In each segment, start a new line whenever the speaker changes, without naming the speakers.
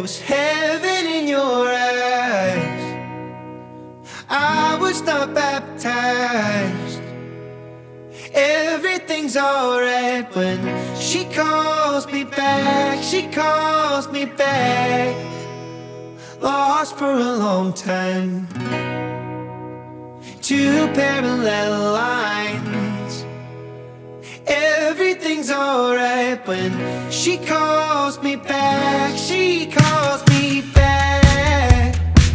there was heaven in your eyes. I was not baptized. Everything's alright when she calls me back. She calls me back. Lost for a long time. Two parallel lines. Everything's alright when she calls me back. She calls me back.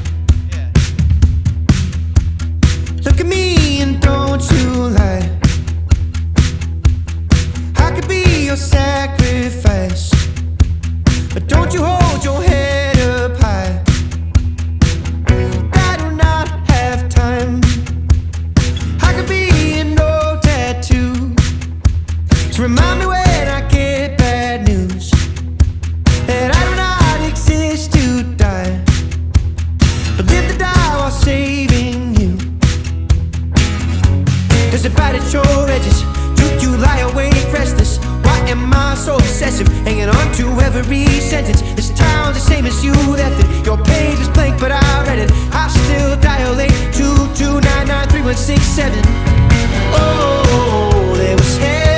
Look at me and don't you lie. I could be your sacrifice, but don't you hold your head up high. I do not have time. I could be an old tattoo, so remind me when I get bad news that I do not exist to die, but live to die while saving you. Does it bite at your edges? Do you lie awake restless? Why am I so obsessive, hanging on to every sentence? This town's the same as you left it. Your page was blank but I read it. I still dilate 22993167. Oh, there was hell